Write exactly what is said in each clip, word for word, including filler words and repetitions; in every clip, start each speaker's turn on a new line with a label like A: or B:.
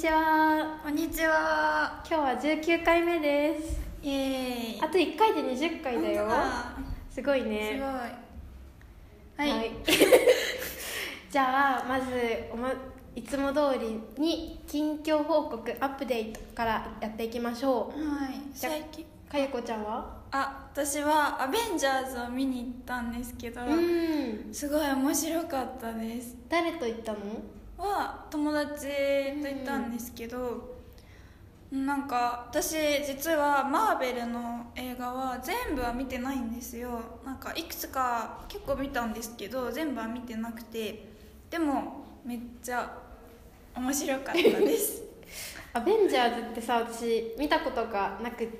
A: ちは。
B: こんにちは。
A: 今日はじゅうきゅうかいめです。
B: イエーイ。
A: あといっかいでにじゅっかいだよ。すごいね。
B: すごい。はい、
A: はい、じゃあまずお、ま、いつも通りに近況報告アップデートからやっていきましょう。
B: はい。最近
A: かゆこちゃんは？
B: あ、私はアベンジャーズを見に行ったんですけど、
A: うん
B: すごい面白かったです。
A: 誰と行ったの？
B: は友達と行ったんですけど、うん、なんか私実はマーベルの映画は全部は見てないんですよ。なんかいくつか結構見たんですけど全部は見てなくて、でもめっちゃ面白かったです
A: アベンジャーズってさ、私見たことがなくって、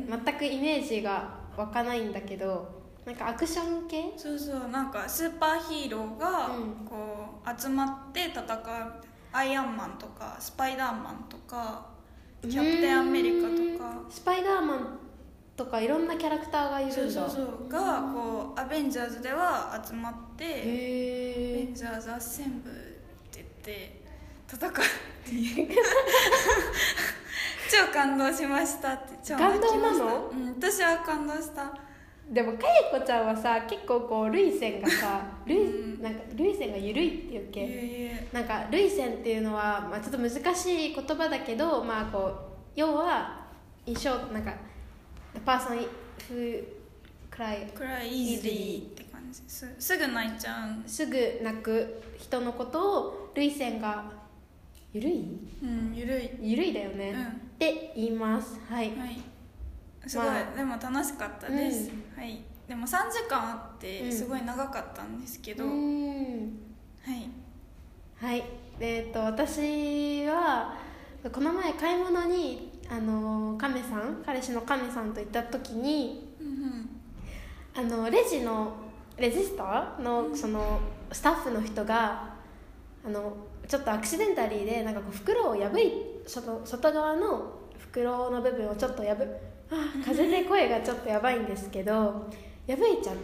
A: うん、全くイメージが湧かないんだけど、なんかアクション系？
B: そうそう、なんかスーパーヒーローがこう集まって戦うみたいな。アイアンマンとかスパイダーマンとかキャプテンアメリカとか
A: スパイダーマンとかいろんなキャラクターがいるんだ。
B: そうそうそうがこうアベンジャーズでは集まってアベンジャーズアッセンブルって言って戦うっていう超感動しましたって。超
A: 感動なの？
B: うん、私は感動した。
A: でもかえこちゃんはさ、結構こう涙腺がさ涙、うん、なんか涙腺が緩いっていうっけ？
B: いやいや、
A: なんか涙腺っていうのは、まあ、ちょっと難しい言葉だけど、まあこう要は印象なんか the person who cry
B: easily って感じ。 す, すぐ泣いちゃう。
A: すぐ泣く人のことを涙腺が緩い？
B: うん緩い
A: 緩いだよね、うん、って言います。はい、はい
B: すごい、まあ、でも楽しかったです、うん、はい。でもさんじかんあってすごい長かったんですけど、うん、はい
A: はい。えー、と私はこの前買い物にあの亀さん彼氏の亀さんと行った時に、うんうん、あのレジのレジスター の, そのスタッフの人があのちょっとアクシデンタリーでなんかこう袋を破い 外, 外側の袋の部分をちょっと破あ風で声がちょっとやばいんですけど破いちゃって、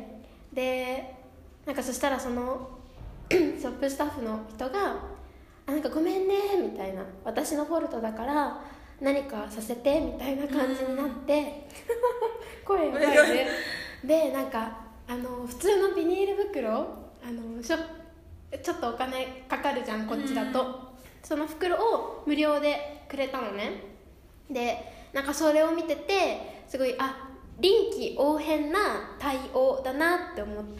A: でなんかそしたらそのショップスタッフの人があなんかごめんねみたいな、私のフォルトだから何かさせてみたいな感じになって声がねでなんかあの普通のビニール袋あのちょちょっとお金かかるじゃんこっちだと、その袋を無料でくれたのね。でなんかそれを見ててすごいあ臨機応変な対応だなって思って、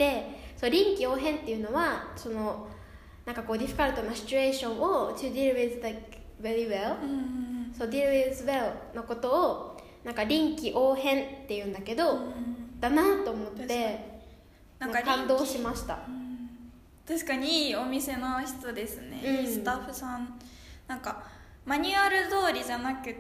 A: そう臨機応変っていうのはそのなんかこうディフィカルトなシチュエーションを to deal with like very well、うんそう deal with well のことをなんか臨機応変っていうんだけど、うん、だなと思ってなんか感動しました、うん、
B: 確かにいいお店の人ですね、うん、いいスタッフさん。なんかマニュアル通りじゃなくって、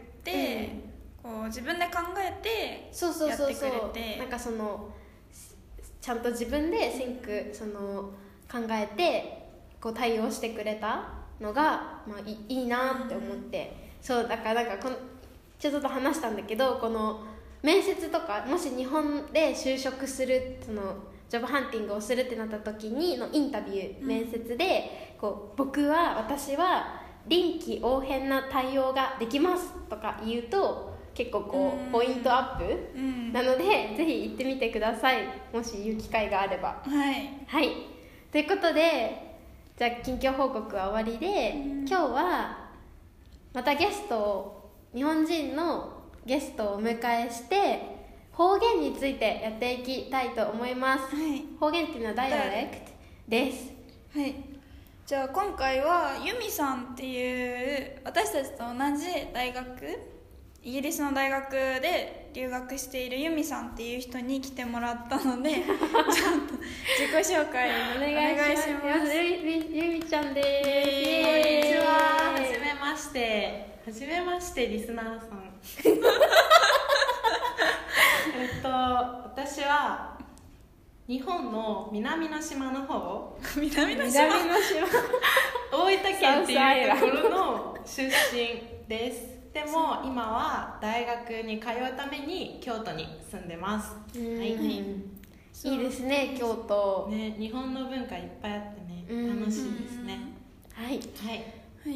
B: うん、こう自分で考えてやってくれて、
A: なんかそのちゃんと自分でシンクその考えてこう対応してくれたのが、まあ、い, いいなって思って、うん、そうだからなんかこのちょっと話したんだけど、この面接とかもし日本で就職するそのジョブハンティングをするってなった時にのインタビュー、うん、面接でこう僕は私は臨機応変な対応ができますとか言うと結構こうポイントアップ、うん、なのでぜひ行ってみてください、もし言う機会があれば。
B: はい、
A: はい、ということでじゃあ近況報告は終わりで、うん、今日はまたゲストを日本人のゲストをお迎えして方言についてやっていきたいと思います、
B: はい、
A: 方言っていうのはダイアレクトです。
B: はい、じゃあ今回はユミさんっていう私たちと同じ大学イギリスの大学で留学しているユミさんっていう人に来てもらったのでちょっと自己紹介お願いします。
A: ユミちゃんです。
C: こんにちは。はじめましてはじめましてリスナーさんえっと私は日本の南の島の方
B: 南の島
A: 南の島
C: 大分県っていうところの出身です。でも今は大学に通うために京都に住んでます。
A: はい、いいですね京都、
C: ね、日本の文化いっぱいあってね楽しいですね。
A: はい、
B: はいはい、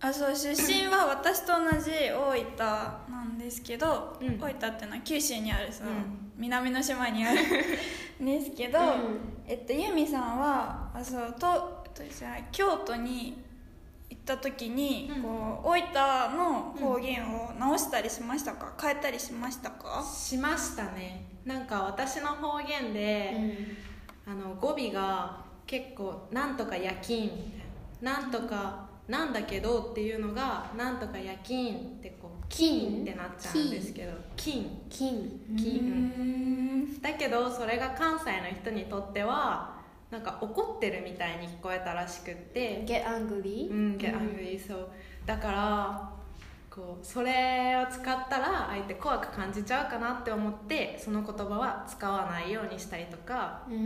B: あ、そう出身は私と同じ大分なんですけど、うん、大分っていうのは九州にあるさ、うん、南の島にあるんですけど、うん、えっとユミさんはあそうとじゃ京都に行った時に、うん、こう大分の方言を直したりしましたか、変えたりしましたか？
C: しましたね。なんか私の方言で、うん、あの語尾が結構なんとか夜勤みたいな、なんとかなんだけどっていうのがなんとか夜勤ってこう金ってなっちゃうんですけど、金
A: 金
C: 金だけどそれが関西の人にとってはなんか怒ってるみたいに聞こえたらしくって
A: Get angry?
C: うん Get angry、うん、そうだからこうそれを使ったら相手怖く感じちゃうかなって思ってその言葉は使わないようにしたりとか、うん、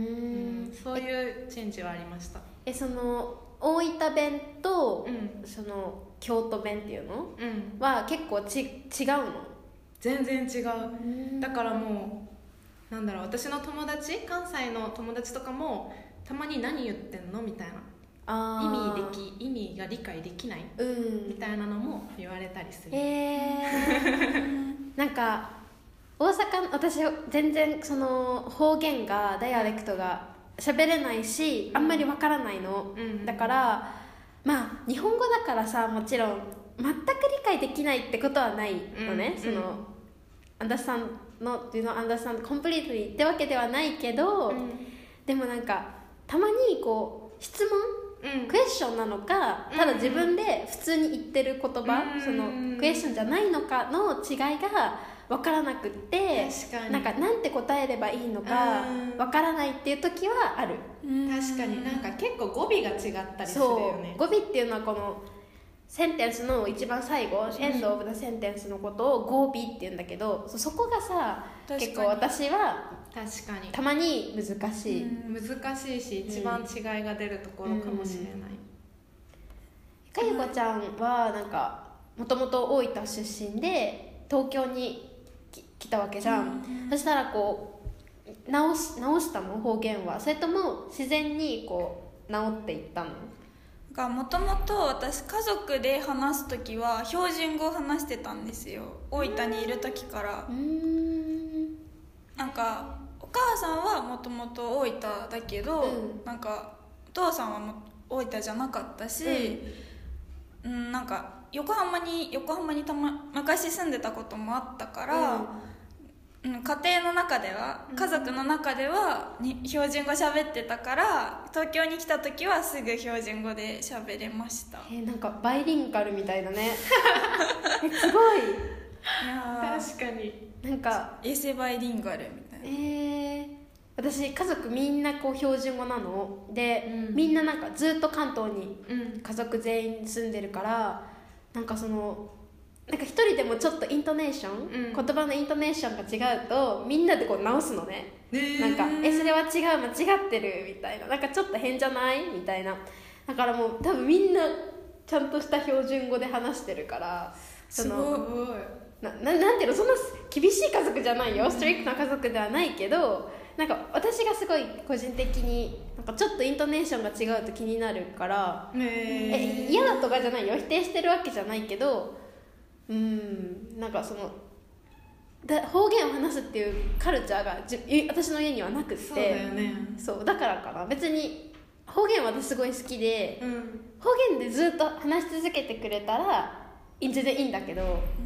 C: そういうチェンジはありました。
A: えその大分弁と、うん、その京都弁っていうの、うん、は結構ち違うの？
C: 全然違う。だからもうなんだろう、私の友達関西の友達とかもたまに何言ってんのみたいな、あ意味でき意味が理解できない、うん、みたいなのも言われたりする。
A: へーなんか大阪私全然その方言がダイアレクトが喋れないしあんまりわからないの、うん、だからまあ日本語だからさもちろん全く理解できないってことはないのね、うん、その、うん、understand not do not understand completely ってわけではないけど、うん、でもなんかたまにこう質問、うん、クエスチョンなのかただ自分で普通に言ってる言葉、うん、そのクエスチョンじゃないのかの違いが分からなくってなんかなんて答えればいいのか分からないっていう時はある。
C: 確かになんか結構語尾が違ったりするよね。
A: そう語尾っていうのはこのセンテンスの一番最後、うん、エンドオブザセンテンスのことを語尾って言うんだけど そ, そこがさ結構私は
C: 確かに
A: たまに難しい、
C: うん、難しいし一番違いが出るところかもしれない。
A: かゆこちゃんはなんかもともと大分出身で東京に来たわけじゃん、うん、そしたらこう直し直したの方言はそれとも自然にこう直っていったの？
B: もともと私家族で話す時は標準語を話してたんですよ、大分にいる時から。うーんなんかお母さんはもともと大分だけど、うん、なんかお父さんはも大分じゃなかったし、うん、うん、なんか横浜に横浜にた、ま、昔住んでたこともあったから、うんうん、家庭の中では家族の中ではに標準語喋ってたから東京に来た時はすぐ標準語で喋れました。
A: えー、なんかバイリンガルみたいだねえすごい。い
C: や確かに
B: なんかエセバイリンガルみたいな。
A: えー、私家族みんなこう標準語なので、うん、みんななんかずっと関東に家族全員住んでるから、うん、なんかそのなんか一人でもちょっとイントネーション、うん、言葉のイントネーションが違うとみんなでこう直すのね、えー、なんかえそれは違う間違ってるみたいな、なんかちょっと変じゃないみたいな。だからもう多分みんなちゃんとした標準語で話してるから
C: そのすごい
A: な, な, なんていうのそんな厳しい家族じゃないよ、ストリクトな家族ではないけどなんか私がすごい個人的になんかちょっとイントネーションが違うと気になるから、えー、え嫌だとかじゃないよ、否定してるわけじゃないけどうんなんかそのだ方言を話すっていうカルチャーがじ私の家にはなくって、そうだよね、そうだからかな。別に方言は私すごい好きで、うん、方言でずっと話し続けてくれたら全然いいんだけど、うん、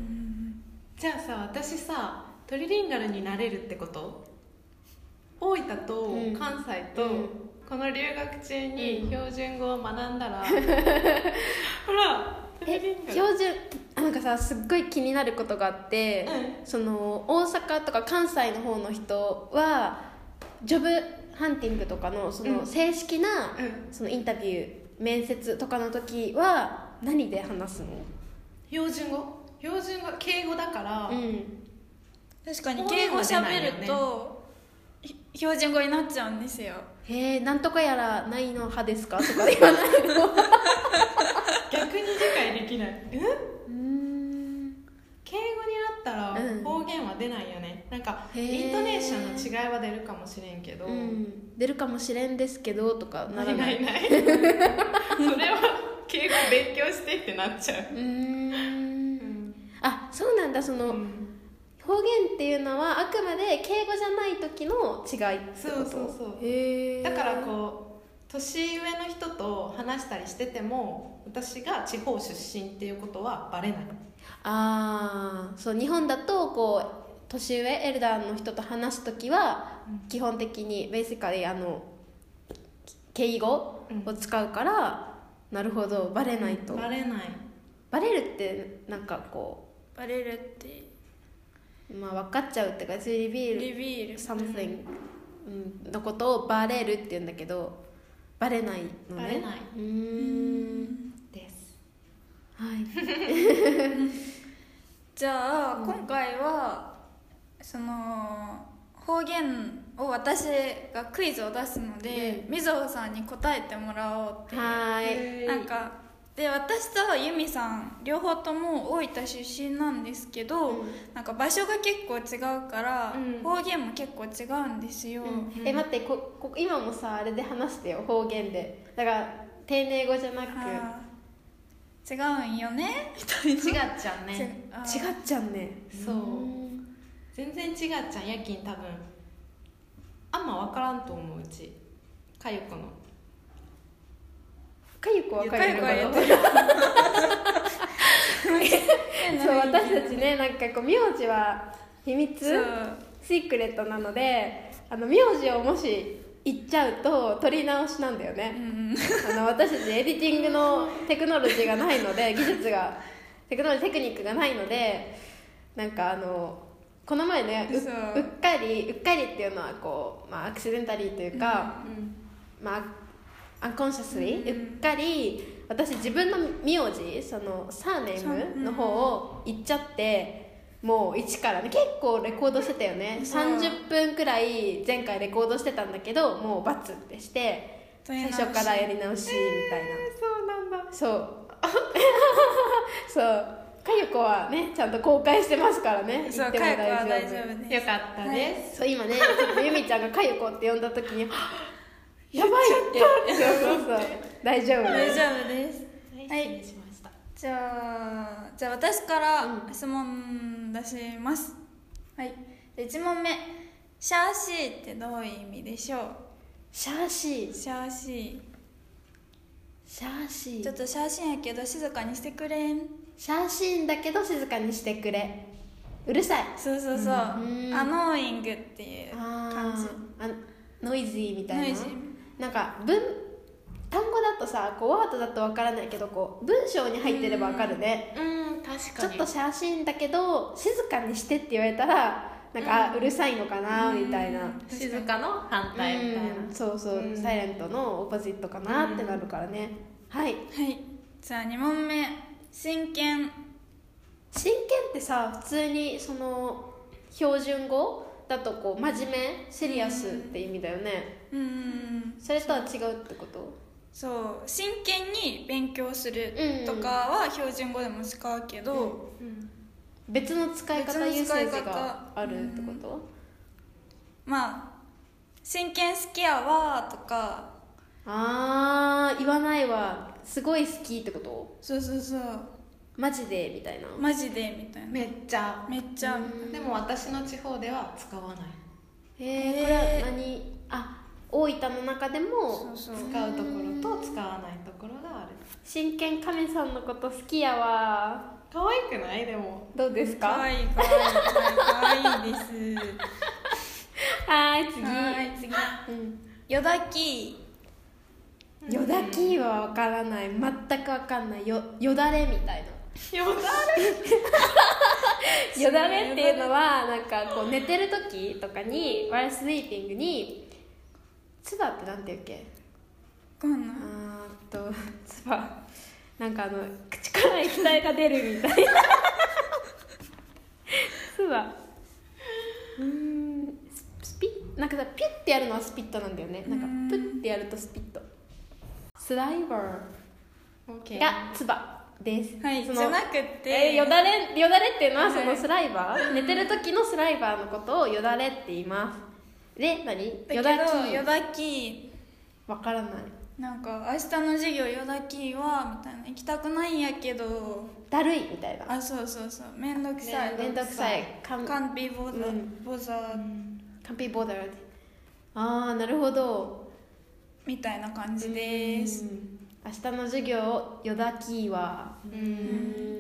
C: じゃあさ私さトリリンガルになれるってこと？大分と関西と、うん、この留学中に標準語を学んだら、うん、ほら
A: え標準なんかさすっごい気になることがあって、うん、その大阪とか関西の方の人はジョブハンティングとかのその正式な、うん、そのインタビュー面接とかの時は何で話すの？
C: 標準語標準語敬語だから、うん、
B: 確かに敬語喋ると標準語になっちゃうんですよ。
A: へえ、なんとかやらないの派ですかとか言わないの
C: 逆に理解できない。うん、敬語になったら方言は出ないよね、うん、なんかイントネーションの違いは出るかもしれんけど、うん、
A: 出るかもしれんですけどとかならない。
C: ないないそれは敬語勉強してってなっちゃう。
A: うーん、うん、あ、そうなんだ。その、うん、方言っていうのはあくまで敬語じゃない時の違いってこと？
C: そうそうそう。
A: へー。
C: だからこう年上の人と話したりしてても私が地方出身っていうことはバレない。
A: ああ、そう、日本だとこう年上エルダーの人と話す時は基本的にベーシカリーあの敬語を使うから、うん、なるほど、バレないと。
C: バレない。
A: バレるってなんかこ
B: うバレるって
A: まあ分かっちゃうっていうか、リビール、
B: リビール
A: something、うん、のことをバレるって言うんだけど、バレないのね。
C: バレない。
A: うーんです。はい
B: じゃあ、うん、今回はその方言を私がクイズを出すので、うん、みずほさんに答えてもらおうっていう。
A: はい。
B: なんかで、私とユミさん両方とも大分出身なんですけど、うん、なんか場所が結構違うから、うん、方言も結構違うんですよ、
A: うん、え待って、ここ今もさあれで話してよ、方言で。だから丁寧語じゃなく
B: 違うんよね
C: 違っちゃうね。
A: 違っちゃうね。
C: そう、全然違っちゃう。やきん多分あんま分からんと思う。うちかゆこの
A: かゆこはかゆこは言ってるそう、私たちね、なんかこう名字は秘密シークレットなので、あの名字をもし言っちゃうと取り直しなんだよね、うん、あの私たちエディティングのテクノロジーがないので、技術がテクノロジーテクニックがないので、なんかあのこの前ね う, うっかりうっかりっていうのはこう、まあ、アクシデンタリーというか、うんうん、まあアンコンシャスリー、うんうん、うっかり私自分の名字、そのサーネームの方を言っちゃって、もう一からね、結構レコードしてたよね。さんじゅっぷんくらい前回レコードしてたんだけど、もうバツってして最初からやり直しみたいな、
C: えー、そうなんだ。
A: そうそうかゆこはねちゃんと公開してますからね。
B: そう、かゆこは大丈夫です。
C: よかったです、
A: はい、そう今ねちょっとゆみちゃんがかゆこって呼んだ時にやばいってそうそうそう大丈夫
B: 大丈夫です。
C: はい、失礼しました。
B: じゃあじゃあ私から質問出します、うん、はい。いち問目、シャーシーってどういう意味でしょう？
A: シャーシー
B: シャーシー
A: シャーシー
B: ちょっとシャーシーやけど静かにしてくれん。
A: シャーシーんだけど静かにしてくれ、うるさい。
B: そうそうそう、うん、アノーイングっていう感じ。
A: あノイズーみたいな。
B: ノイズ
A: なんか文単語だとさ、こうワードだとわからないけど、こう文章に入ってればわかるね。
C: うん、うん、確かに。
A: ちょっとシャーシーんだけど静かにしてって言われたらなんか、うん、うるさいのかなみたいな。
C: 静かの反対みたいな、
A: うん、そうそう、うん、サイレントのオポジットかなってなるからね、うん、はい、はい。
B: じゃあに問目、真剣。
A: 真剣ってさ、普通にその標準語だとこう真面目、シリアスって意味だよね。
B: うん、
A: それとは違うってこと？
B: そう、真剣に勉強するとかは標準語でも使うけど、うんうん、
A: 別の使い方、ユーセージがあるってこと？
B: うん、まあ真剣好きやわとか。
A: あー、言わないわ、すごい好きってこと？
B: そうそうそう、
A: マジでみたいな。
B: マジでみたいな。
C: めっちゃ
B: めっちゃ。
C: でも私の地方では使わない。
A: へえ、これは何？あ、大分の中でも
C: 使うところと使わないところがある。
A: 真剣亀さんのこと好きやわ。
C: 可愛くない？でも
A: どうですか？
B: 可愛い可愛い可愛いです。
A: はい次。
B: はい次。うん。よだき。
A: よだきは分からない、全く分かんない。よよだれみたいな。
C: よだ
A: れよだれっていうのはなんかこう寝てる時とかに while sleeping につばってなんて言うっけ？
B: こんなあ
A: ーっとつばなんかあの口から液体が出るみたいなつばうーんスピッなんかさピュッてやるのはスピットなんだよね。なんかプッてやるとスピット。スライバーがつばです。
B: はい、
A: その
B: じゃなくて、
A: えー、よだれよだれっていうのはそのスライバー、はい、寝てる時のスライバーのことをよだれって言います。で、何？
B: よだき。よだき。
A: わからない。
B: なんか明日の授業夜だきはみたいな、行きたくないんやけど
A: だるいみたいな。
B: あそうそうそう、めんどくさい、
A: めんどくさい。
B: can't be bothered、うん、bothered
A: can't be bothered。 ああなるほど
B: みたいな感じです。
A: 明日の授業夜だきはうん、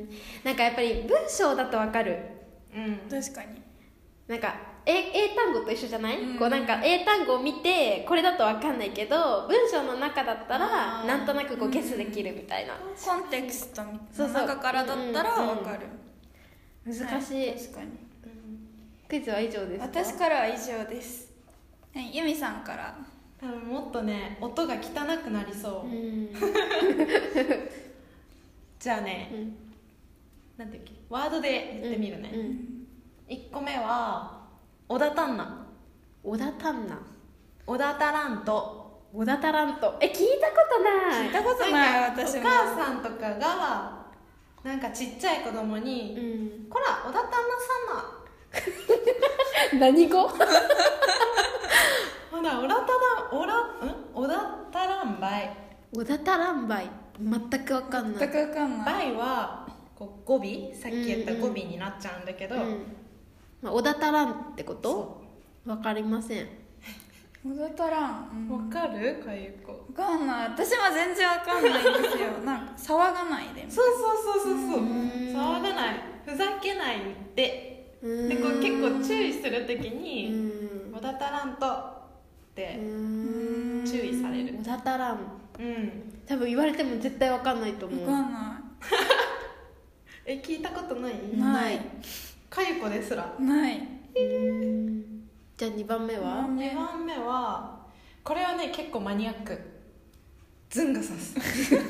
A: なんかやっぱり文章だとわかる。
B: うん、確かに
A: なんか英, 英単語と一緒じゃない、うん、こうなんか英単語を見てこれだと分かんないけど文章の中だったらなんとなくこうゲスできるみたいな、うん、
B: コンテクストの中からだったら分かる、
A: うんうん、難しい、
B: はい、確かに、うん、
A: クイズは以上ですか？
B: 私からは以上です。はい、由美さんから。
C: 多分もっとね音が汚くなりそう、うん、じゃあね、うん、なんていうっけワードで言ってみるね、うんうん、いっこめは小田タンナ。
A: 小田タンナ
C: 小田タラント。
A: 小田タラント、え聞いたことない。
B: 聞いたことない私も。
C: お母さんとかがなんかちっちゃい子供に、うん、こら小田タンナさんな
A: 何語
C: ほら、オラタラン、オラ、んオダタランバイ。
A: オダタランバイ。全くわかんない。
B: 全くわかんない。
C: バイは、こう語尾、さっき言った語尾になっちゃうんだけど。うんうん
A: まあ、オダタランってことわかりません。
B: オダタラン。
C: わ、うん、かるかゆこ。
B: わかんない。私も全然わかんないんですよ。なんか、騒がないで。
C: そうそうそうそうそう。騒がない。ふざけないで。で、こう結構注意するときに、オダタランと、って注意される。
A: 小田タラン、
C: うん、
A: 多分言われても絶対わかんないと思う。
B: わかんない
C: え聞いたことない？
B: ない
C: かゆこですら
B: ない。
A: じゃあにばんめは？
C: にばんめはこれはね結構マニアック。ズンが刺す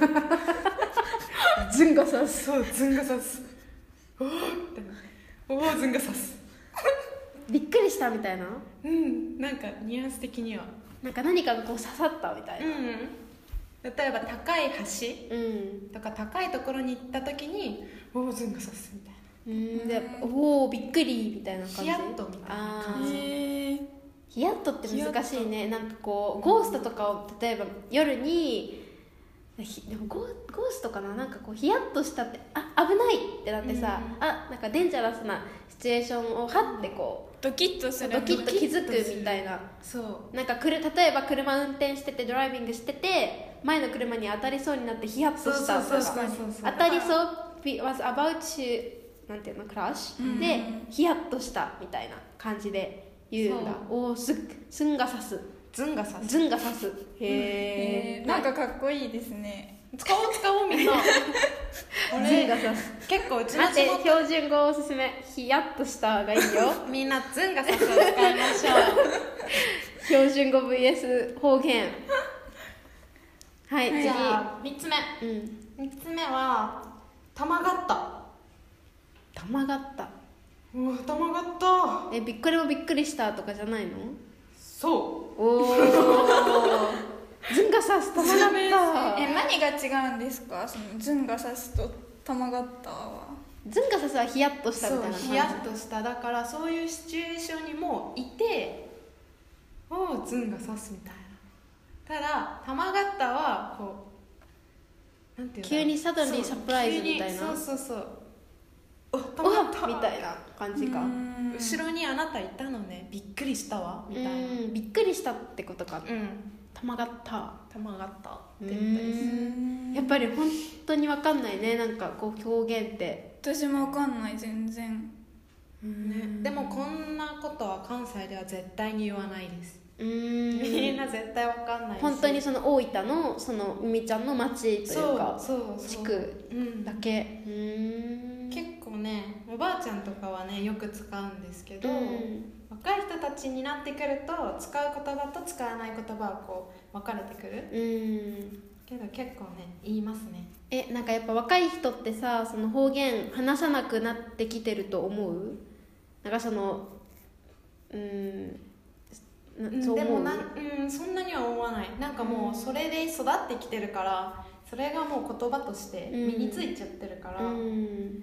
A: ズンが刺す。
C: そうズンが刺す。おーっておーズンが刺す
A: びっくりしたみたいな。
C: うんなんかニュアンス的には
A: なんか何かがこう刺さったみたいな、うん、
C: 例えば高い橋、うん、とか高いところに行った時におおズンが刺すみたいな。
A: うんでおおびっくりみたいな感じ。
C: ヒヤッとみたいな感じ。
A: ヒヤッとって難しいね。なんかこうゴーストとかを例えば夜にでもゴーストかな、なんかこうヒヤッとしたってあ危ないってなってさ、うん、あなんかデンジャラスなシチュエーションをはってこう
B: ドキッとする、
A: ドキッと気づくみたいな。
C: そう
A: なんかくる例えば車運転しててドライビングしてて前の車に当たりそうになってヒヤッとしたとか、当たりそう was about to なんていうのクラッシュ、うん、でヒヤッとしたみたいな感じで言うんだ。おおすすんが刺す
C: ズンが刺す
A: ズンが刺す。へ
B: えなんかかっこいいですね。
C: 使おう使おうみんな
A: ズンが刺す。結構うちの地元標準語おすすめ。ヒヤッとしたがいいよ
C: みんなズンが刺すを使いましょう
A: 標準語 ブイエス 方言。はい、はい、
C: じゃあみっつめ、うん、みっつめはたまがった
A: たまがった
C: うわたまがった
A: えびっくりもびっくりしたとかじゃないの？
C: そう
A: おおズンが刺すたまがった
B: え何が違うんですか？そのズンが刺すとたまがったは。
A: ズンが刺すはヒヤッとしたみたいな感じ。
C: ヒヤッとしただからそういうシチュエーションにもいておおズンが刺すみたいな。ただたまがったはこうなんていうの
A: 急にサドンリーサプライズみたいな。
C: そうそうそう
A: おたまがったみたいな感じか。
C: 後ろにあなたいたのねびっくりしたわみたいな。
A: びっくりしたってことか。
C: うん
A: たまがった
C: たまがったって言ったりする。
A: やっぱり本当に分かんないねなんかこう表現って。
B: 私も分かんない全然、
C: ね、でもこんなことは関西では絶対に言わないです。うんみんな絶対分かんないし
A: 本当にその大分のそのみみちゃんの町というか地区だけ。うん、
C: 結構ねおばあちゃんとかはねよく使うんですけど、うん、若い人たちになってくると使う言葉と使わない言葉がこう分かれてくる。うんけど結構ね言いますね。
A: えなんかやっぱ若い人ってさその方言話さなくなってきてると思う？なんかそのうん
C: そうでもな、うん、そんなには思わない。なんかもうそれで育ってきてるからそれがもう言葉として身についちゃってるから、うん、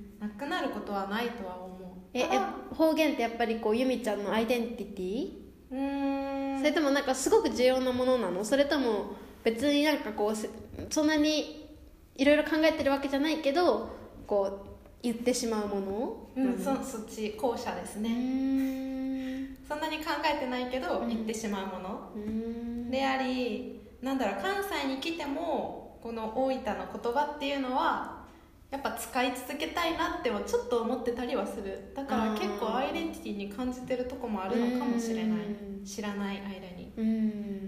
C: なくなることはないとは思う。
A: ええ方言ってやっぱりこうゆみちゃんのアイデンティティ？うーんそれともなんかすごく重要なものなの？それとも別になんかこうそんなにいろいろ考えてるわけじゃないけどこう言ってしまうもの、
C: うん、そ, そっち後者ですね。うーん、そんなに考えてないけど言ってしまうもの、うん、であり、なんだろう、関西に来てもこの大分の言葉っていうのはやっぱ使い続けたいなってはちょっと思ってたりはする。だから結構アイデンティティに感じてるとこもあるのかもしれない、知らない間に。
A: うん、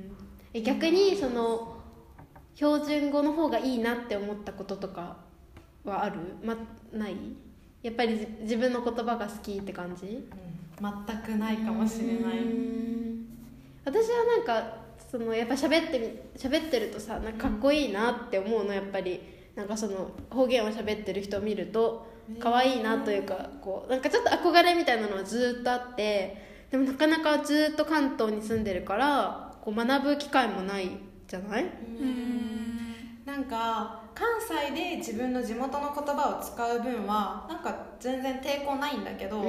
A: え逆にその標準語の方がいいなって思ったこととかはある？ま、ない？やっぱり自分の言葉が好きって感じ？うん、
C: 全くないかもしれない。
A: 私はなんかそのやっぱ喋ってみ喋ってるとさ、なんかかっこいいなって思うの。やっぱりなんかその方言を喋ってる人を見ると可愛いなというか、こうなんかちょっと憧れみたいなのはずっとあって、でもなかなかずっと関東に住んでるからこう学ぶ機会もないじゃない？うー
C: ん、なんか関西で自分の地元の言葉を使う分はなんか全然抵抗ないんだけど、うん、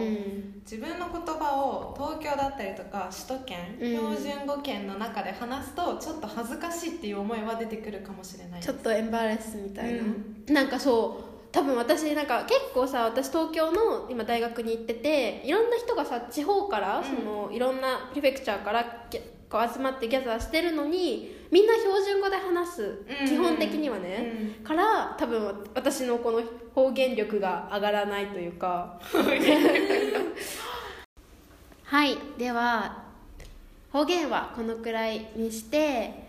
C: 自分の言葉を東京だったりとか首都圏、うん、標準語圏の中で話すとちょっと恥ずかしいっていう思いは出てくるかもしれない。
A: ちょっとエンバレスみたいな、うん、なんかそう多分私なんか結構さ、私東京の今大学に行ってて、いろんな人がさ地方から、うん、そのいろんなプリフェクチャーからこう集まってギャザーしてるのにみんな標準語で話す、うん、基本的にはね、うん、から多分私のこの方言力が上がらないというかはい、では方言はこのくらいにして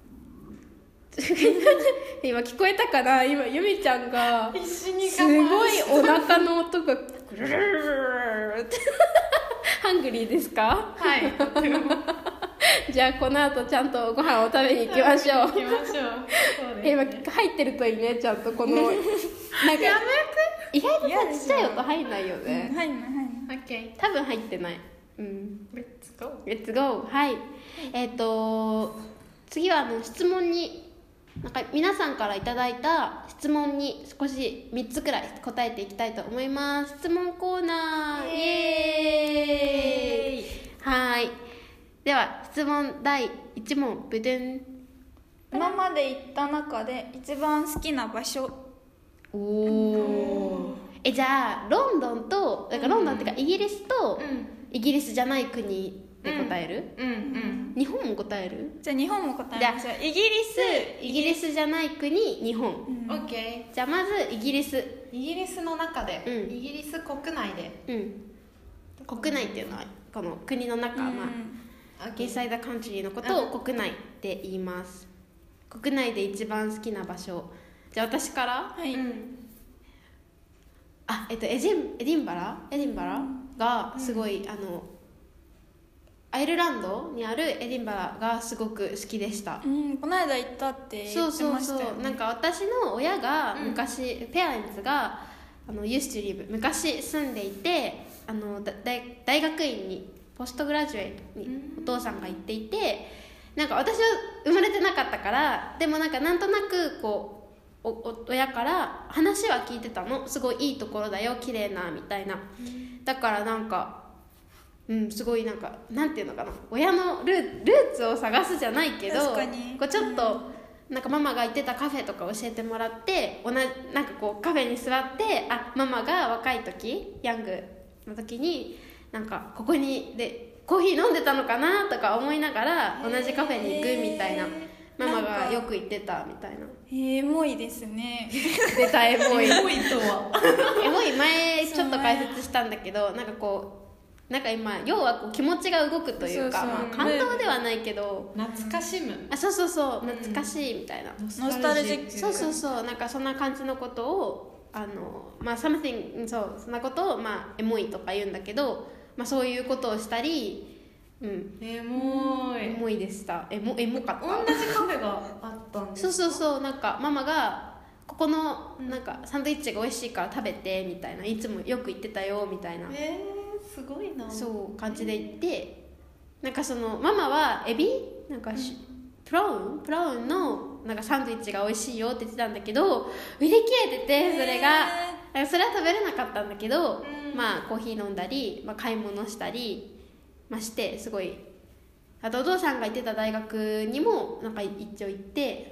A: 今聞こえたかな、今ゆみちゃんがすごいお腹の音がグルルルルルってハングリーですか？
C: はい、
A: じゃあこの後ちゃんとご飯を食べに行きましょう。
C: 行きましょう。そうですね、
A: 今入ってるといいね、ちゃんとこのなんか
B: や
A: めて、意外とさちっちゃい音入んないよね。
B: うん、入んない入んない。
A: OK、 多分入ってない。うん、
C: レッツゴー
A: レッツゴー。はい、えっ、ー、と次はあの質問に、なんか皆さんからいただいた質問に少しみっつくらい答えていきたいと思います。質問コーナー、イエーイ。はい、では質問だいいち問、ブドゥン。
B: 今まで行った中で一番好きな場所。
A: おお。え、じゃあロンドンと、だからロンドンっていうかイギリスと、うん、イギリスじゃない国で答える？うんうんうん、日本も答える？
B: じゃあ日本も答えましょう。イギリス、
A: イギリスじゃない国、日本。
C: オッケ
A: ー。じゃあまずイギリス。
C: イギリスの中で、うん、イギリス国内で。
A: うん。国内っていうのはこの国の中、うん、まあインサイダーカントリーのことを国内って言います。国内で一番好きな場所。じゃあ私から。
B: はい。うん、
A: あ、えっとエジンエディンバラエディンバラがすごい、うん、あの。アイルランドにあるエディンバラがすごく好きでした。
B: うん、この間行ったって言ってましたよね。そうそうそう、
A: なんか私の親が昔、うん、ペアレンツがあのユーストリーブ昔住んでいて、あのだ大大学院にポストグラジュエイトにお父さんが行っていて、なんか私は生まれてなかったから、でもなんかなんとなくこうおお親から話は聞いてたの。すごいいいところだよ、綺麗なみたいな。だからなんかうん、すごいなんかなんていうのかな、親のルー、ルーツを探すじゃないけど、
B: 確かに
A: こうちょっと、うん、なんかママが行ってたカフェとか教えてもらって、同じなんかこうカフェに座って、あ、ママが若い時ヤングの時になんかここにでコーヒー飲んでたのかなとか思いながら同じカフェに行くみたいな、ママがよく行ってたみたいな。
B: エモいですね。
A: 出たエモい。
C: エモいとは
A: エモい前ちょっと解説したんだけど、なんかこうなんか今要はこう気持ちが動くというか、そうそう、まあ、感動ではないけど
C: 懐かしむ、
A: あ、そうそうそう、懐かしいみたいな、
B: うん、ノスタルジック、
A: そうそうそう、なんかそんな感じのことをあのまあ something そうそんなことをまあエモいとか言うんだけど、まあそういうことをしたり、うん、
C: エモい
A: エモいでした。エモエモかった。
C: 同じカフェがあったんですか？
A: そうそうそう、なんかママがここのなんかサンドイッチが美味しいから食べてみたいな、いつもよく言ってたよみたいな。
C: えーすごいな、
A: そう感じで言って、なんかそのママはエビなんか、うん、プラウンプラウンのなんかサンドイッチが美味しいよって言ってたんだけど、売り切れてて、それがそれは食べれなかったんだけど、うん、まあコーヒー飲んだり、まあ、買い物したり、まあ、してすごいあとお父さんが行ってた大学にもなんか一応行って、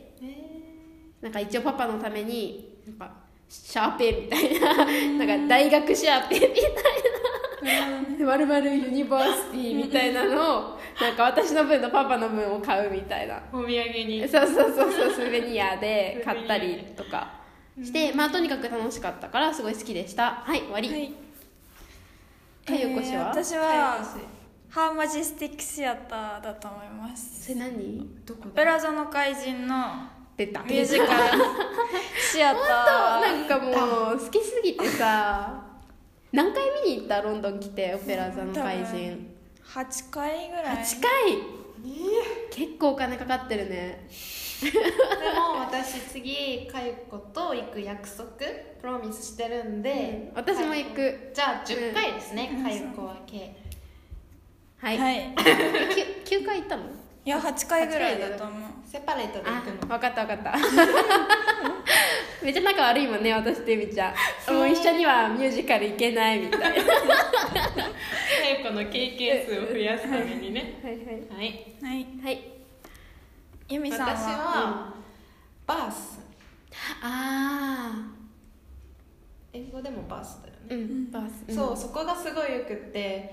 A: なんか一応パパのためになんかシャーペンみたいななんか大学シャーペンみたいなまるまるユニバーシティみたいなのをなんか私の分とパパの分を買うみたいな、
C: お土産に。
A: そうそうそうそう、スーベニアで買ったりとかして、まあとにかく楽しかったからすごい好きでした。はい、終わり。はい、かよこしは、
B: えー、私はハーマジスティックシアターだと思います。
A: それ何？
C: どこだ？
B: オペラ座の怪人の
A: 出た
B: ミュージカルシアター。
A: なんかもう好きすぎてさ、何回見に行った？ロンドン来てオペラ座の怪人
B: はちかいぐらい。
A: はちかい、えー、結構お金かかってるね。
C: でも私次かゆこと行く約束プロミスしてるんで、
A: うん、私も行く。
C: じゃあじゅっかいですね、かゆこは計。
A: はい、はい、きゅうかい行ったの？
B: いやはちかいぐらいだと思う。
C: セパレートで行くの。
A: 分かった分かっためっちゃ仲悪いもんね、私とゆみちゃん。もう一緒にはミュージカル行けないみたいなか
C: ゆこの経験数を増やすためにね。
A: はいはい
C: はい
B: はい
A: はい。
B: ゆみさんは？
C: 私は、うん、バース。
A: ああ、
C: 英語でもバースだよね。
A: うん、バース、うん、
C: そう、そこがすごいよくって、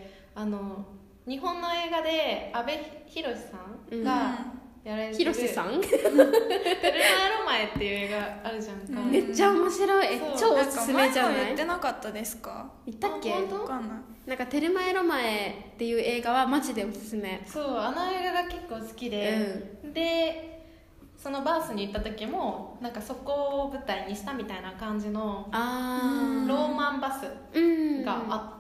C: あの日本の映画で阿部寛さんがやられてる、
A: 広瀬さん
C: テルマエロマエっていう映画あるじゃんか、
A: うん、めっちゃ面白い。え、超おすすめじゃない？
B: 言ってなかったですか？
A: 言ったっけ？
B: 分かんない。
A: なんかテルマエロマエっていう映画はマジでおすすめ。
C: そう、あの映画が結構好きで、うん、でそのバースに行った時もなんかそこを舞台にしたみたいな感じの
A: あ
C: ローマンバスがあって、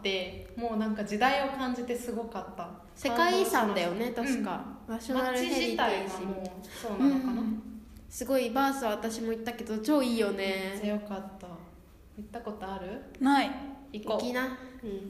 C: うん、もうなんか時代を感じてすごかった。
A: 世界遺産だよね確か、うん、ナショナルヘリテージ。
C: 街自体がもうそうなのかな、うん、
A: すごい。バースは私も行ったけど超いいよね。
C: めっちゃよかった。行ったことある？
B: ない。
C: 行こう。
A: 行きな。
B: うん、うん、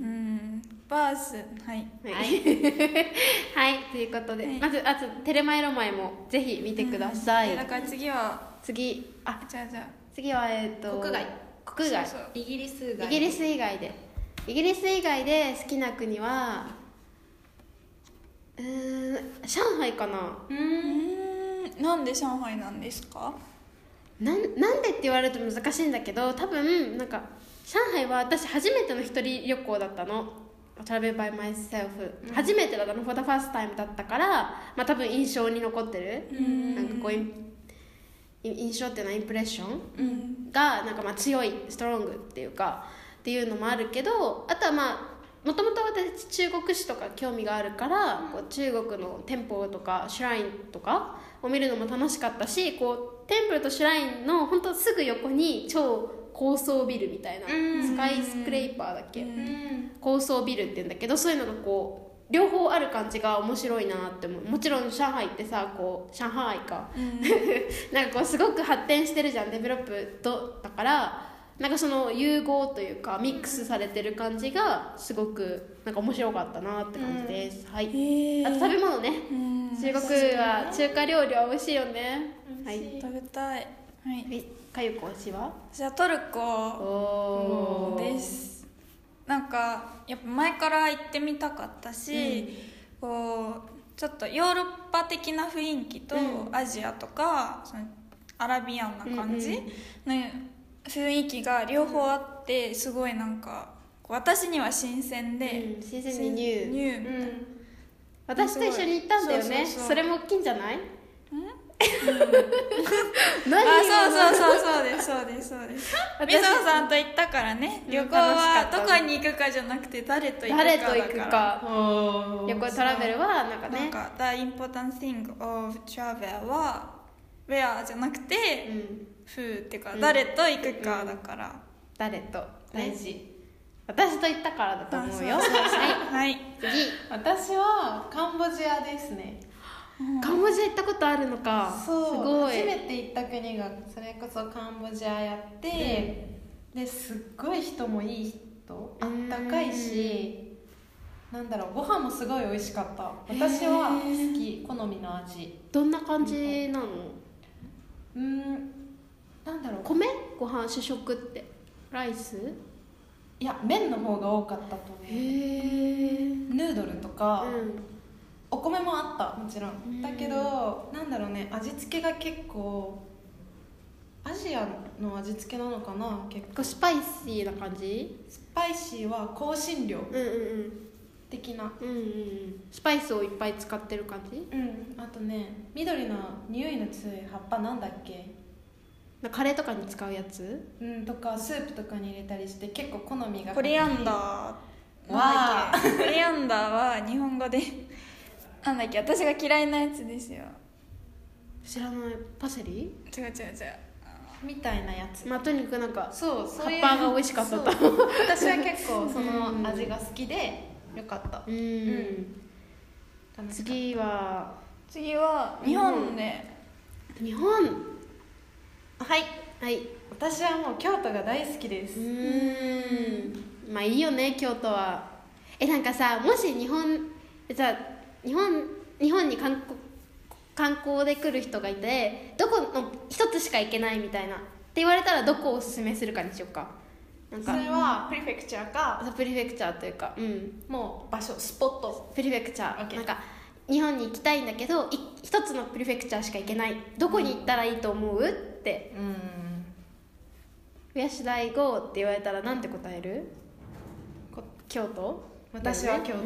B: バース、はい
A: はいはいということで、はい、まずあとテルマエロマエもぜひ見てください、
B: うん、だから次は
A: 次あ
B: じゃあじゃあ
A: 次はえっ、ー、と
C: 国外
A: 国外
C: そうそうイギリス以外
A: イギリス以外でイギリス以外で好きな国はうーん上海かな。
B: うーん、なんで上海なんですか？
A: なんなんでって言われると難しいんだけど、多分なんか上海は私初めての一人旅行だったの。Travel by myself、うん、初めてだったの。 for the first time だったから、まあ、多分印象に残ってる、うん、なんかこう印象っていうのはインプレッションがなんかまあ強いストロングっていうかっていうのもあるけど、あとはまあもともと私中国史とか興味があるから、うん、こう中国の店舗とかシュラインとかを見るのも楽しかったし、こうテンプルとシュラインの本当すぐ横に超高層ビルみたいな、スカイスクレーパーだっけ、高層ビルって言うんだけど、そういうのがこう両方ある感じが面白いなって思う。もちろん上海ってさ、こう上海か、うん、なんかこうすごく発展してるじゃん、デベロップとだから、なんかその融合というかミックスされてる感じがすごくなんか面白かったなって感じです、うん、はい。あと食べ物ね、うん、中国は中華料理は美味しいよね、
B: はい、食べたい。はい、
A: かゆこしは？
B: じゃあトルコです。なんかやっぱ前から行ってみたかったし、うん、こうちょっとヨーロッパ的な雰囲気と、うん、アジアとかそのアラビアンな感じの雰囲気が両方あって、すごいなんか私には新鮮で、
A: うん、新鮮にニュー、
B: ニューみたいな、うん、
A: 私と一緒に行ったんだよね。そうそうそう、それも大きいんじゃない？ん
B: うん、あ、そうそうそうそうですそうですそうです。みぞさんと行ったからね。旅行はどこに行くかじゃなくて誰と行くかだから。
A: 誰と行くか。旅行トラベルはなんかね。
B: なんか The important thing of travel は where じゃなくて、うん、who っていうか、うん、誰と行くかだから。うん、
A: 誰と
C: 大事。
A: 私と行ったからだと思うよ。はい
B: はい。
A: 次。
C: 私はカンボジアですね。
A: カンボジア行ったことあるのか。
C: そう、
A: すごい。
C: 初めて行った国がそれこそカンボジアやって、うん、ですっごい人もいい人、あったかいし、なんだろう、ご飯もすごい美味しかった。私は好き、好みの味。
A: どんな感じなの？
C: うん、なんだろう、
A: 米？ご飯主食ってライス？
C: いや、麺の方が多かったと思う。
A: へー。
C: ヌードルとか、 お米もあったもちろんだけど、なんだろうね、味付けが結構アジアの味付けなのかな。結構
A: スパイシーな感じ。
C: スパイシーは香辛料
A: うんうんうん
C: 的な、
A: うんうんうん、スパイスをいっぱい使ってる感じ。
C: うん、あとね緑の匂いの強い葉っぱなんだっけ、
A: カレーとかに使うやつ、
C: うん、とかスープとかに入れたりして結構好みが
B: コリアンダー
C: わー
B: コリアンダーは日本語でなんだっけ、私が嫌いなやつですよ。
A: 知らない。パセリ
B: 違う違う違う
C: みたいなやつ、
A: まあとにかくなんか
C: そうそういう
A: 葉っぱが美味しかったと。
C: そう私は結構その味が好きでよかった。
A: うん、うん、
C: 楽しかった。
A: 次は
B: 次は日本で、
A: 日本
C: はい
A: はい。
C: 私はもう京都が大好きです。
A: うーん、まあいいよね京都は。えなんかさ、もし日本じゃ日本日本に観光観光で来る人がいて、どこの一つしか行けないみたいなって言われたらどこをおすすめするかにしようか。なんか
C: それはプリフェクチャーか、
A: プリフェクチャーというか、うん、
C: もう場所スポット。
A: プリフェクチャー、
C: OK
A: なんか日本に行きたいんだけどい一つのプリフェクチャーしか行けない、どこに行ったらいいと思うって、
C: うん
A: Where should I go? って言われたらなんて答える？京都？
C: 私は京都、
A: うん、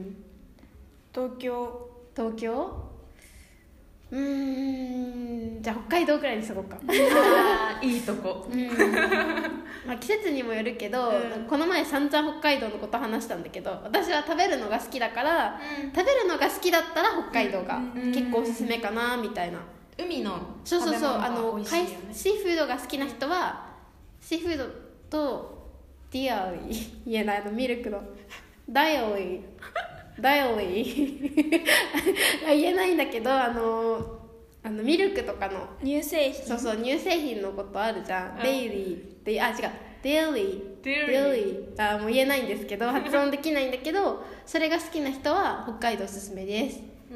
B: 東京。
A: 東京？うーん、じゃあ北海道くらいにしとこうか。
C: あいいとこ、
A: うんまあ、季節にもよるけど、うん、この前散々北海道のこと話したんだけど、私は食べるのが好きだから、うん、食べるのが好きだったら北海道が結構おすすめかなみたいな。
C: 海の
A: そうそうそう、あの
C: 美味しいよね。
A: シーフードが好きな人はシーフードとディアリー言えないのミルクのダイオリーダイオリー言えないんだけど、あのあのミルクとかの
B: 乳製品、
A: そうそう乳製品のことあるじゃん、デイリーで、あ違うデイリー
C: デイリ
A: ーあもう言えないんですけど発音できないんだけどそれが好きな人は北海道おすすめです、うん、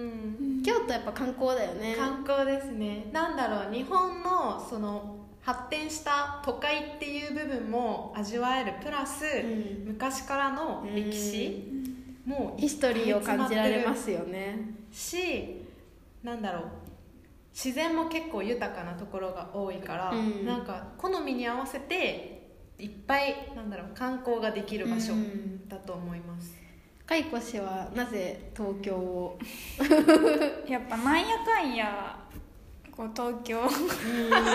A: 京都やっぱ観光だよね。
C: 観光ですね。なんだろう、日本のその発展した都会っていう部分も味わえるプラス、うん、昔からの歴史、うん、もう
A: ヒストリーを感じられますよね
C: し、なんだろう、自然も結構豊かなところが多いから、うん、なんか好みに合わせていっぱいなんだろう観光ができる場所だと思います。
A: かいこ氏はなぜ東京を
B: やっぱなんやかんやこう東京うん
A: まあ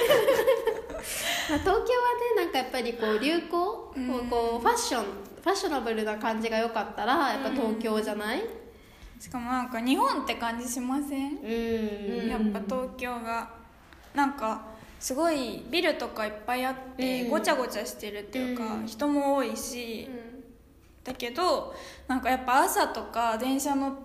A: 東京はね、なんかやっぱりこう流行、うん、こうファッションファッショナブルな感じが良かったらやっぱ東京じゃない、うん、
B: しかもなんか日本って感じしません？うん、やっぱ東京がなんかすごいビルとかいっぱいあって、うん、ごちゃごちゃしてるっていうか、うん、人も多いし、うん、だけどなんかやっぱ朝とか電車乗って、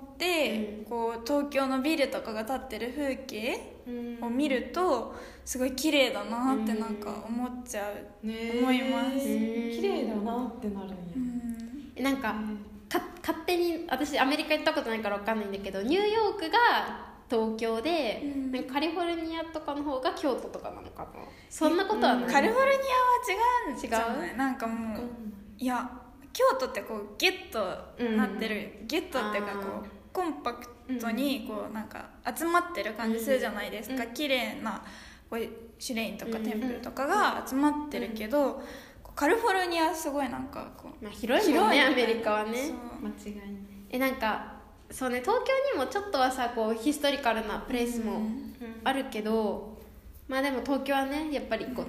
B: うん、こう東京のビルとかが建ってる風景を見るとすごい綺麗だなってなんか思っちゃう、ね、思います。
C: 綺麗だなってなるんや、
A: うん、なんかか勝手に私アメリカ行ったことないから分かんないんだけど、ニューヨークが東京で、うん、なんかカリフォルニアとかの方が京都とかなのかな。そんなことはない、うん、
B: カリフォルニアは違うんじゃない？違う？なんかもう、うん、いや京都ってこうギュッとなってる、うん、ギュッとっていうかこうコンパクトにこうなんか集まってる感じするじゃないですか、うん、綺麗なこうシュレインとかテンプルとかが集まってるけど、うん、カリフォルニアすごいなんかこう、
A: まあ、広いもんね、アメリカはね。
C: 間違いない。
A: えなんかそうね、東京にもちょっとはさこうヒストリカルなプレイスもあるけど、うん、まあでも東京はねやっぱりこう、うん、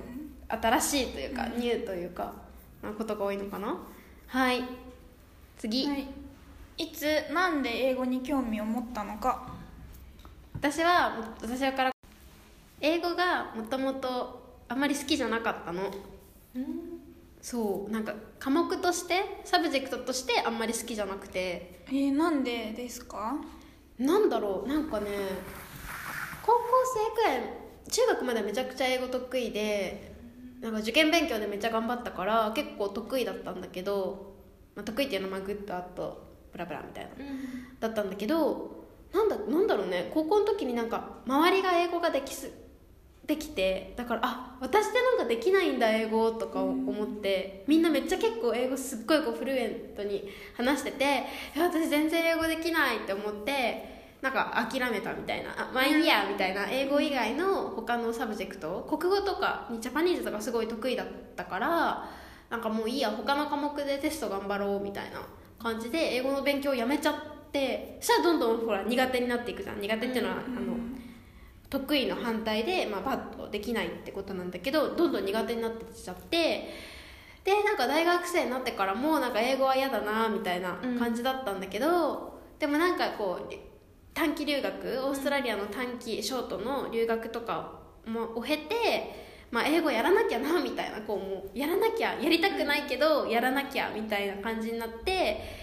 A: 新しいというか、うん、ニューというか、まあ、ことが多いのかな。はい次、はい、
B: いつなんで英語に興味を持ったのか。
A: 私は私はから英語がもともとあんまり好きじゃなかったの、うん、そうなんか科目としてサブジェクトとしてあんまり好きじゃなくて。
B: えー、なんでですか？
A: なんだろう、なんかね高校生くらい中学までめちゃくちゃ英語得意で、なんか受験勉強でめっちゃ頑張ったから結構得意だったんだけど、まあ、得意っていうのはグッドアットブラブラみたいな、うん、だったんだけど、なんだなんだろうね、高校の時になんか周りが英語ができすできて、だからあ私ってなんかできないんだ英語とか思って、みんなめっちゃ結構英語すっごいこうフルエントに話してて、私全然英語できないって思ってなんか諦めたみたいな、あまあいいやみたいな、英語以外の他のサブジェクト、国語とかジャパニーズとかすごい得意だったから、なんかもういいや他の科目でテスト頑張ろうみたいな感じで英語の勉強をやめちゃって、そしたらどんどんほら苦手になっていくじゃん。苦手っていうのは、あの得意の反対で、まあ、パッとできないってことなんだけど、どんどん苦手になってきちゃって、でなんか大学生になってからもなんか英語は嫌だなみたいな感じだったんだけど、うん、でもなんかこう短期留学、オーストラリアの短期ショートの留学とかもを経て、まあ、英語やらなきゃなみたいな、こうもうやらなきゃ、やりたくないけどやらなきゃみたいな感じになって、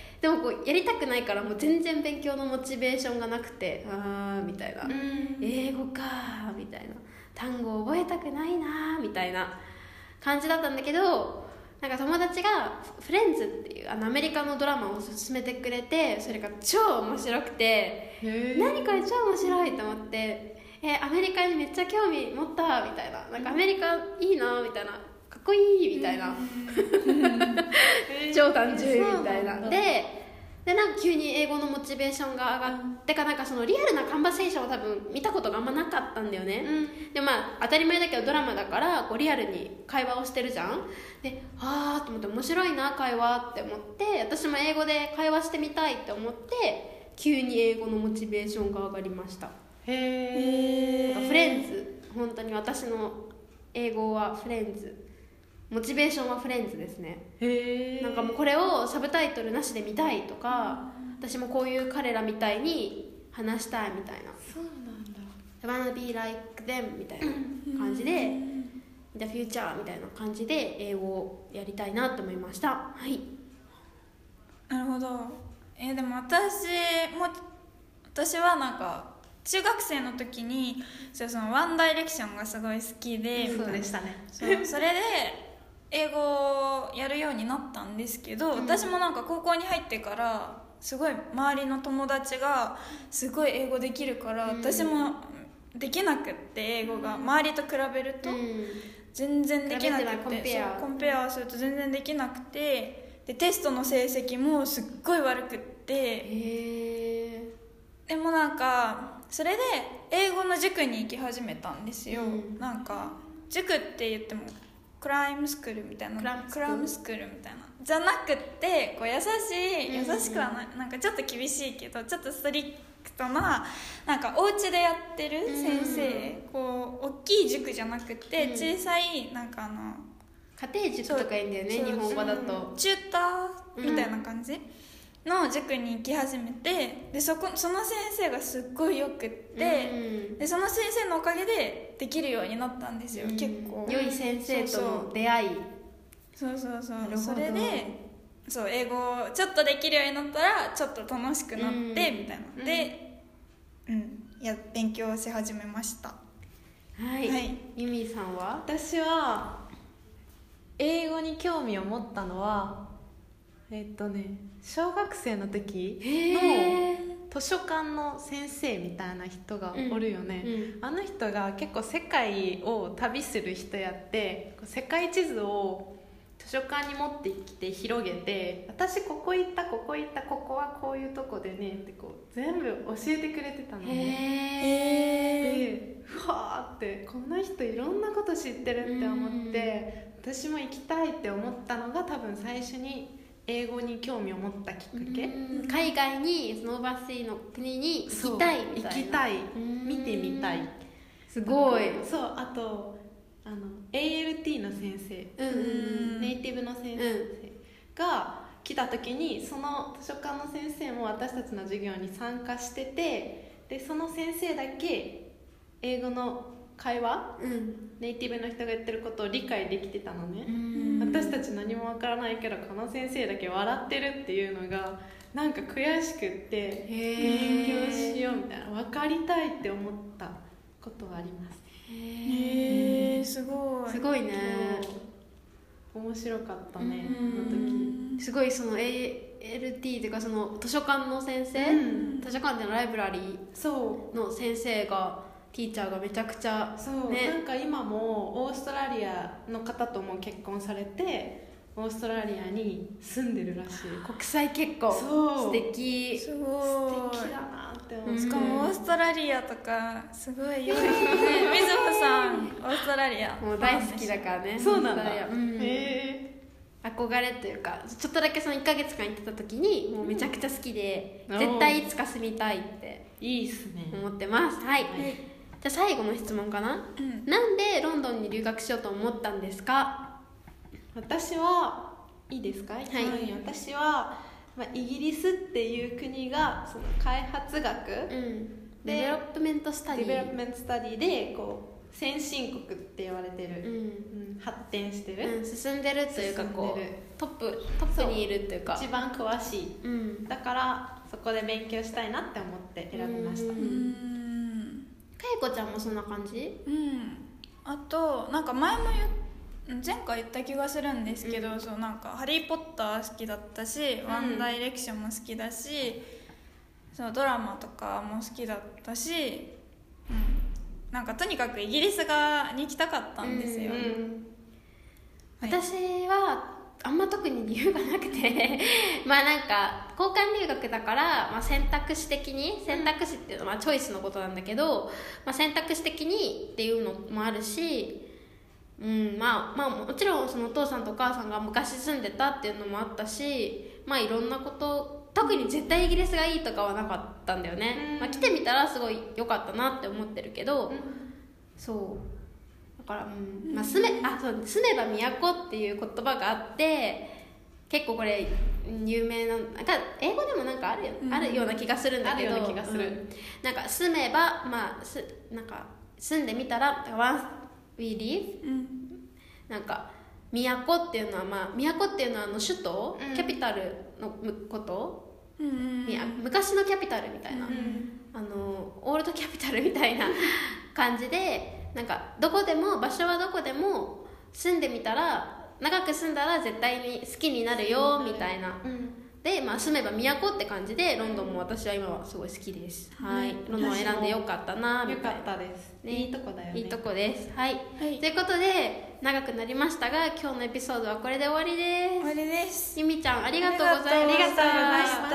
A: でもこうやりたくないからもう全然勉強のモチベーションがなくて、あーみたいな、うん、英語かーみたいな、単語覚えたくないなーみたいな感じだったんだけど、なんか友達がフレンズっていうあのアメリカのドラマを勧めてくれて、それが超面白くて、何これ超面白いと思って、えアメリカにめっちゃ興味持ったみたいな、なんかアメリカいいなみたいな、かっこいいみたいな超単純みたいなで、でなんか急に英語のモチベーションが上がってか、なんかそのリアルなカンバセーションを多分見たことがあんまなかったんだよね、うん、でまあ当たり前だけどドラマだからこうリアルに会話をしてるじゃん。であーと思って、面白いな会話って思って、私も英語で会話してみたいって思って急に英語のモチベーションが上がりました。へー、フレンズ、本当に私の英語はフレンズ、モチベーションはフレンズですね。へー、なんかもうこれをサブタイトルなしで見たいとか、私もこういう彼らみたいに話したいみたいな、
C: そうなんだ、
A: I wanna be like them みたいな感じでThe future みたいな感じで英語をやりたいなと思いました。はい、
B: なるほど。えー、でも私も私はなんか中学生の時にそのワンダイレクションがすごい好きで、
C: そうでしたね。
B: そうそれで英語をやるようになったんですけど、うん、私もなんか高校に入ってからすごい周りの友達がすごい英語できるから、うん、私もできなくって英語が周りと比べると全然できなくて、コンペア、コンペアすると全然できなくて、でテストの成績もすっごい悪くって、へー、でもなんかそれで英語の塾に行き始めたんですよ、うん、なんか塾って言ってもクライムスクールみたいな、クライムスクールみたいなじゃなくってこう優しい、優しくはない、なんかちょっと厳しいけどちょっとストリクトな、なんかお家でやってる先生、うん、こう大きい塾じゃなくて小さいなんかあの
A: 家庭塾とかいいんだよね、日本語だと
B: チューターみたいな感じ、の塾に行き始めて、で そ, こその先生がすっごいよくって、うん、でその先生のおかげでできるようになったんですよ、うん、結構
A: 良い先生との出会い、
B: そうそうそう、それでそう英語をちょっとできるようになったらちょっと楽しくなって、うん、みたいなで、うん、や勉強し始めました。
A: はい、はい、ユミさんは？
C: 私は英語に興味を持ったのはえっとね小学生の時の図書館の先生みたいな人がおるよね、うんうん、あの人が結構世界を旅する人やって、世界地図を図書館に持ってきて広げて、私ここ行ったここ行ったここはこういうとこでねってこう全部教えてくれてたのね。へでふわーってこんな人いろんなこと知ってるって思って、私も行きたいって思ったのが多分最初に英語に興味を持ったきっかけ。
A: 海外にそのオーバーシーの国に行きたいみたいな、
C: 行きたい、見てみたい、
A: すごい。
C: そう、あとあの エーエルティー の先生、うん、ネイティブの先生が来た時にその図書館の先生も私たちの授業に参加してて、でその先生だけ英語の会話、うん、ネイティブの人が言ってることを理解できてたのね。私たち何もわからないけどこの先生だけ笑ってるっていうのがなんか悔しくって勉強しようみたいな、分かりたいって思ったことはあります。
B: へえ、すごい
A: すごいね。
C: 面白かったね、あの
A: 時。すごいその エーエルティー っていうかその図書館の先生、うん、図書館でのライブラリーの先生がティーチャーがめちゃくちゃ
C: そう、ね、なんか今もオーストラリアの方とも結婚されてオーストラリアに住んでるらしい。
A: 国際結婚、素敵、
B: すごい
C: 素敵だなって思って、
B: しかもオーストラリアとかすごい良いね。みずほさんオーストラリア
A: もう大好きだからね。
C: そうなんだ、
A: うん、
C: へえ。
A: 憧れというかちょっとだけそのいっかげつかん行ってた時にもうめちゃくちゃ好きで、うん、絶対いつか住みたいって
C: いいっすね
A: 思ってます。はい、はい、じゃあ最後の質問かな、うん、なんでロンドンに留学しようと思ったんですか？
C: 私はいいですか？はい、私は、まあ、イギリスっていう国がその開発学、うん、
A: デベロップメントスタディ
C: デベロップメントスタディでこう先進国って言われてる、うんうん、発展してる、
A: うん、進んでるというかこうトップトップにいるっていうか
C: 一番詳しい、うん、だからそこで勉強したいなって思って選びました。うん、
A: かえこちゃんもそんな感じ？
B: うん、あとなんか前も言って前回言った気がするんですけど、うん、そうなんかハリーポッター好きだったし、うん、ワンダイレクションも好きだし、そのドラマとかも好きだったし、うん、なんかとにかくイギリスがに行きたかったんですよ、うんうん、
A: 私はあんま特に理由がなくてまあなんか交換留学だから、まあ、選択肢的に選択肢っていうのはチョイスのことなんだけど、まあ、選択肢的にっていうのもあるし、うん、まあまあもちろんそのお父さんとお母さんが昔住んでたっていうのもあったし、まあいろんなこと特に絶対イギリスがいいとかはなかったんだよね、まあ、来てみたらすごい良かったなって思ってるけど、うん、そうだから、うんまあ、住めあそう住めば都っていう言葉があって結構これ有名ななんか英語でもなんかあるよ、うん、あるような気がするんだけど、
C: あるような気がする、うん、
A: なんか住めばまあすなんか住んでみたら once we live、うん、なんか都っていうのはまあ都っていうのはあの首都、うん、キャピタルのこと、うんうん、昔のキャピタルみたいな、うん、あのオールドキャピタルみたいな感じでなんかどこでも場所はどこでも住んでみたら長く住んだら絶対に好きになるよみたいな、うん、で、まあ、住めば都って感じでロンドンも私は今はすごい好きです、うん、はい、ロンドンを選んでよかったなみたいな。
C: よかったです、ね、いいとこだよね。
A: いいとこです、はい、はい、ということで長くなりましたが今日のエピソードはこれで終わりです。
B: 終わりです。
A: ゆみちゃんありがとうございました。ありがとうございました。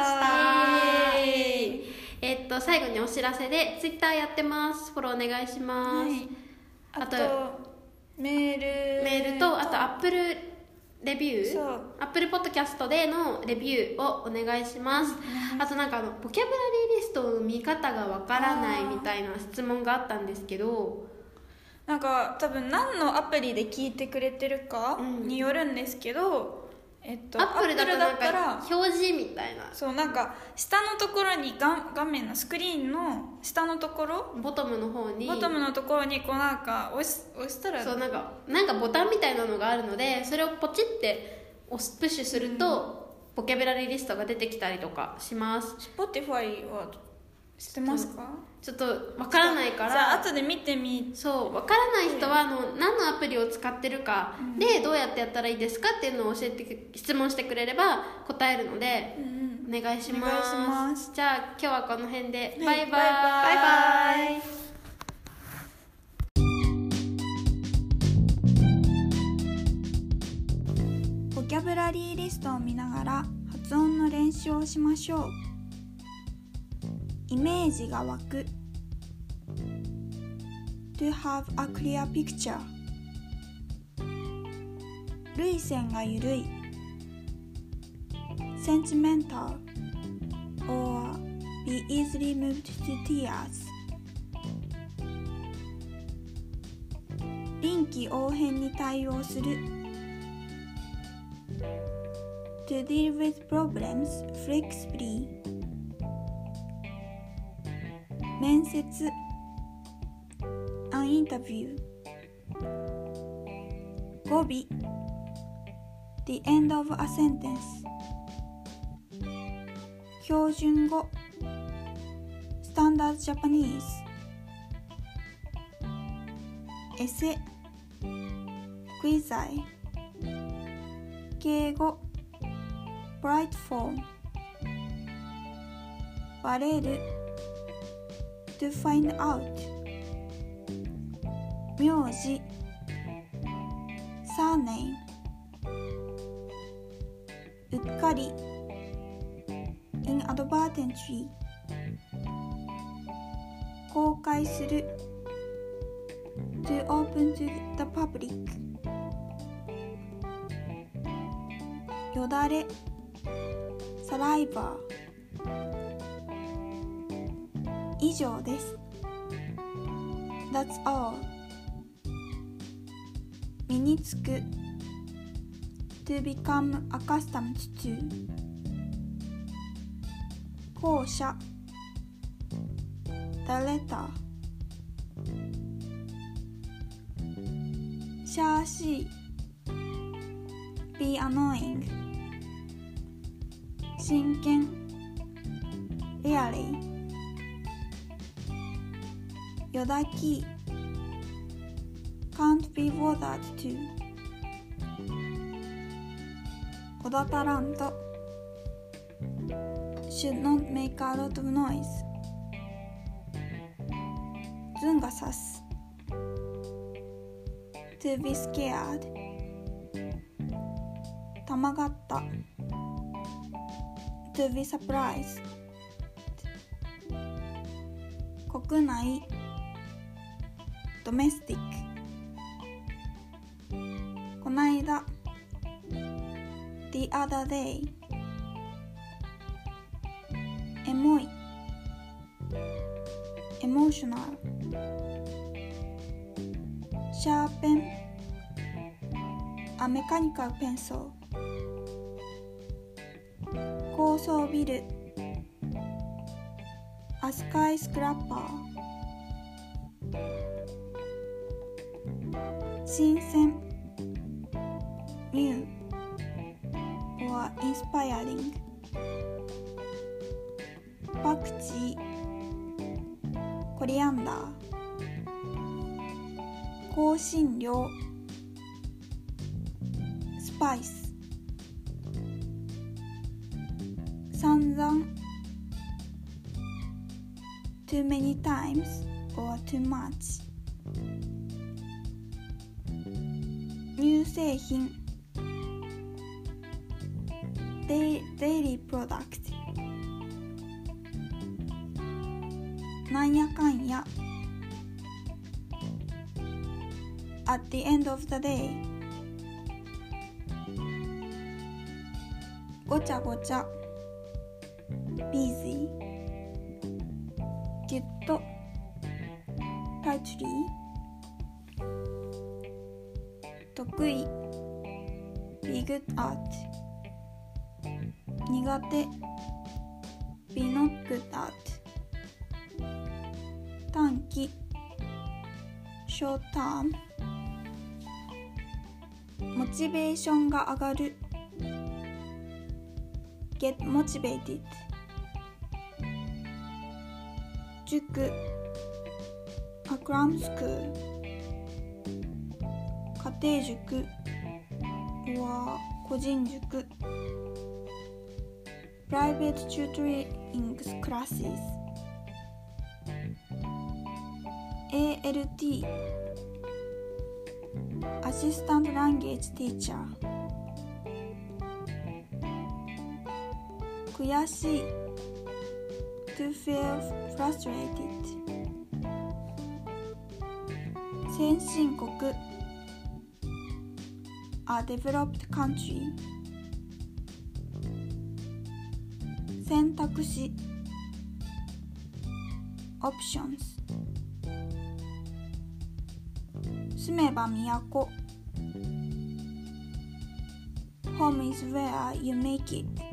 A: えー、っと最後にお知らせでツイッターやってます。フォローお願いします、はい、
B: あとメール
A: メールとあとアップルレビューアップルポッドキャストでのレビューをお願いします。あとなんかあのボキャブラリーリストの見方がわからないみたいな質問があったんですけど、
B: なんか多分何のアプリで聞いてくれてるかによるんですけど、うんえっと、
A: アップルだとなんか表示みたいな、
B: そうなんか下のところに画画面のスクリーンの下のところ
A: ボトムの方に
B: ボトムのところにこうなんか押し押したら
A: そうなんかなんかボタンみたいなのがあるのでそれをポチって押すプッシュすると、うん、ボキャブラリーリストが出てきたりとかします。
B: Spotify は知ってますか？
A: ちょっとわからないから
B: じゃあ後で見てみ
A: そうわからない人はあの何のアプリを使ってるかでどうやってやったらいいですかっていうのを教えて質問してくれれば答えるので、うんうん、お願いします。お願いします。じゃあ今日はこの辺で、はい、バイバイバイバイ。
B: ボキャブラリーリストを見ながら発音の練習をしましょう。イメージが湧く To have a clear picture 涙腺がゆるい Sentimental or be easily moved to tears 臨機応変に対応する To deal with problems flexibly面接 an interview 語尾 the end of a sentence 標準語 standard Japanese エセ quizai 敬語 bright form バレるTo find out 名字 surname うっかり inadvertently 公開する to open to the public よだれ saliva 以上です。 That's all 身につく to become accustomed to 後者 the letter シャーシー be annoying 真剣 really よだき can't be bothered to おだたらんと should not make a lot of noise ずんがさす to be scared たまがった to be surprised 国内 domestic こないだ the other day エモい emotional シャーペン a mechanical pencil 高層ビル a skyscraper 新鮮 new or inspiring パクチー コリアンダー香辛料 スパイス散々 too many times or too much 乳製品 daily product なんやかんや at the end of the day ごちゃごちゃ busy ぎゅっと tightly 得意 be good at 苦手 be not good at 短期 short term モチベーションが上がる get motivated 塾 a cram school 家庭塾 or 個人塾 private tutoring classes エーエルティー assistant language teacher 悔しい to feel frustrated 先進国 a developed country 選択肢 options 住めば都 home is where you make it